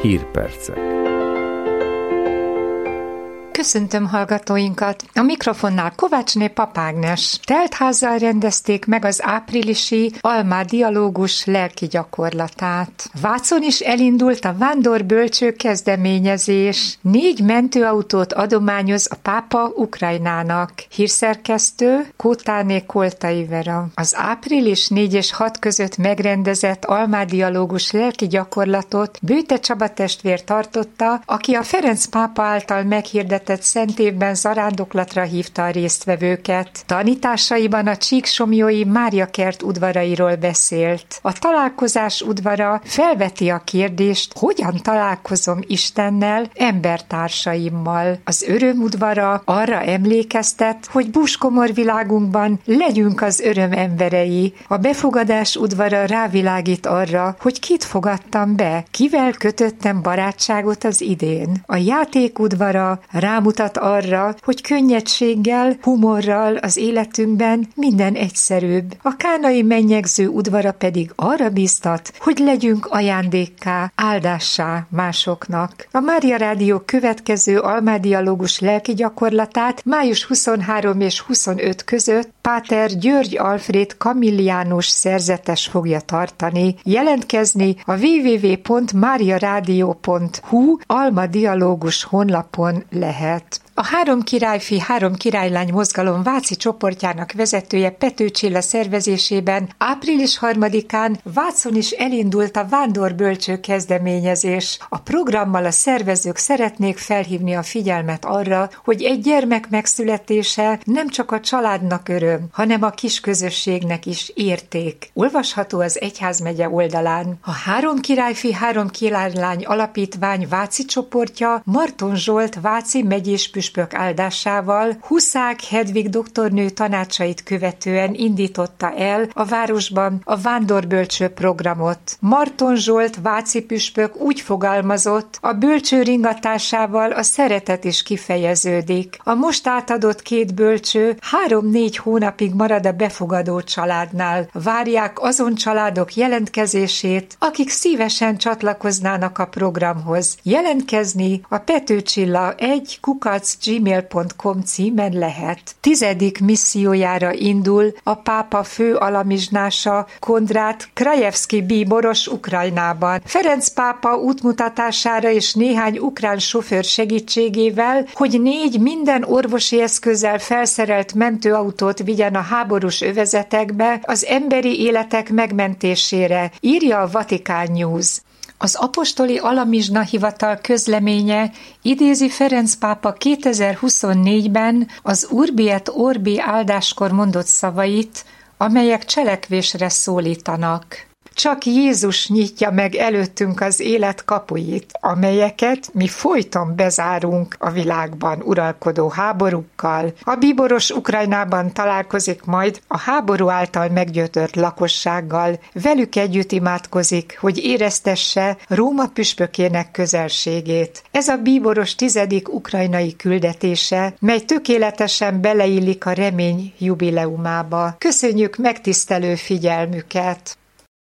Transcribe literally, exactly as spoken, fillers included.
Hírpercek. Köszöntöm hallgatóinkat! A mikrofonnál Kovácsné Papágnes. Teltházzal rendezték meg az áprilisi Alma dialógus lelki gyakorlatát. Vácon is elindult a Vándorbölcső kezdeményezés. Négy mentőautót adományoz a pápa Ukrajnának. Hírszerkesztő Kótáné Koltai Vera. Az április négy és hat között megrendezett Alma dialógus lelki gyakorlatot Bőte Csaba testvér tartotta, aki a Ferenc pápa által meghirdetett szent évben zarándoklatra hívta a résztvevőket. Tanításaiban a Csíksomlyói Mária kert udvarairól beszélt. A találkozás udvara felveti a kérdést, hogyan találkozom Istennel, embertársaimmal. Az öröm udvara arra emlékeztet, hogy búskomor világunkban legyünk az öröm emberei. A befogadás udvara rávilágít arra, hogy kit fogadtam be, kivel kötöttem barátságot az idén. A játék udvara rámutat arra, hogy könnyedséggel, humorral az életünkben minden egyszerűbb. A kánai mennyegző udvara pedig arra bíztat, hogy legyünk ajándékká, áldássá másoknak. A Mária Rádió következő Alma dialógus lelki gyakorlatát május huszonharmadika és huszonötödike között Páter György Alfréd Kamilliánus szerzetes fogja tartani. Jelentkezni a double-u double-u double-u pont mariaradio pont hu Alma dialógus honlapon lehet. A Három királyfi, Három királylány mozgalom váci csoportjának vezetője Pető Csilla szervezésében április harmadikán Vácon is elindult a Vándorbölcső kezdeményezés. A programmal a szervezők szeretnék felhívni a figyelmet arra, hogy egy gyermek megszületése nem csak a családnak öröm, hanem a kis közösségnek is érték. Olvasható az egyházmegye oldalán. A Három királyfi, Három királylány alapítvány váci csoportja Marton Zsolt váci megyés püspök áldásával Huszák Hedvig doktornő tanácsait követően indította el a városban a Vándorbölcső programot. Marton Zsolt váci püspök úgy fogalmazott, a bölcső ringatásával a szeretet is kifejeződik. A most átadott két bölcső három-négy hónapig marad a befogadó családnál. Várják azon családok jelentkezését, akik szívesen csatlakoznának a programhoz. Jelentkezni a petőcsilla egy kukac gmail pont com címen lehet. Tizedik missziójára indul a pápa fő alamizsnása Kondrát Krajewski bíboros Ukrajnában. Ferenc pápa útmutatására és néhány ukrán sofőr segítségével, hogy négy minden orvosi eszközzel felszerelt mentőautót vigyen a háborús övezetekbe az emberi életek megmentésére, írja a Vatikán News. Az apostoli alamizsna hivatal közleménye idézi Ferenc pápa kétezer-huszonnégyben az Urbi et Orbi áldáskor mondott szavait, amelyek cselekvésre szólítanak. Csak Jézus nyitja meg előttünk az élet kapuit, amelyeket mi folyton bezárunk a világban uralkodó háborúkkal. A bíboros Ukrajnában találkozik majd a háború által meggyötört lakossággal, velük együtt imádkozik, hogy éreztesse Róma püspökének közelségét. Ez a bíboros tizedik ukrajnai küldetése, mely tökéletesen beleillik a remény jubileumába. Köszönjük megtisztelő figyelmüket!